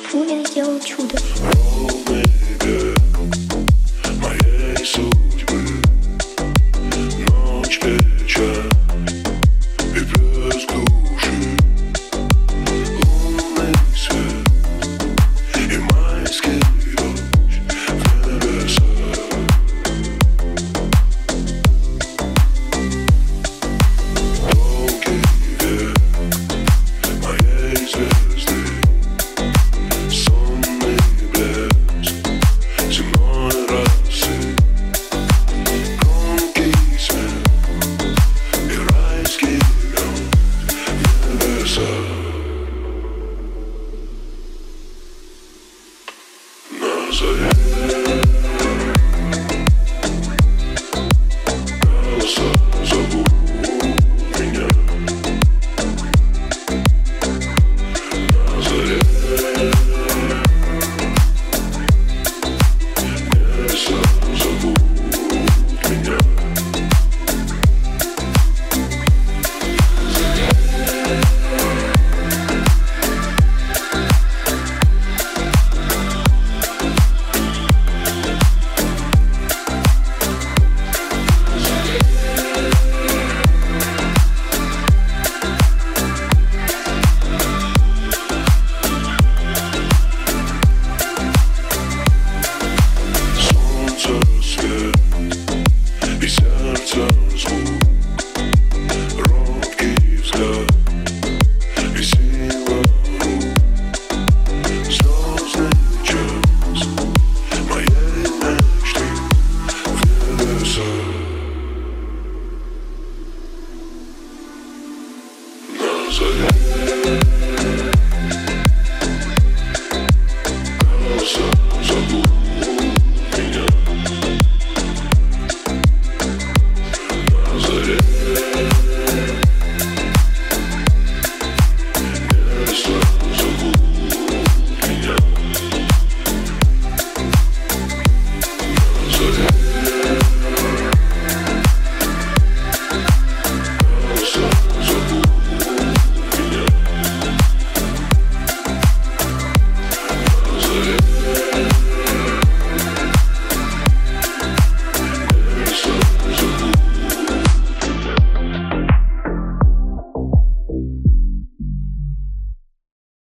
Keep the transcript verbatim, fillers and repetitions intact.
Бунин сделал чудо. Моей судьбы ночь, вечер и плеск души, лунный свет и майский дождь в небесах. Долгий век моей звезды, сонный блеск земной расы, громкий смех и райский лед в небесах. На заре голоса зовут меня. На заре небеса зовут меня. Солнце свет и сердце звук, робкий взгляд и сила рук, звездный час моей мечты в небесах. На заре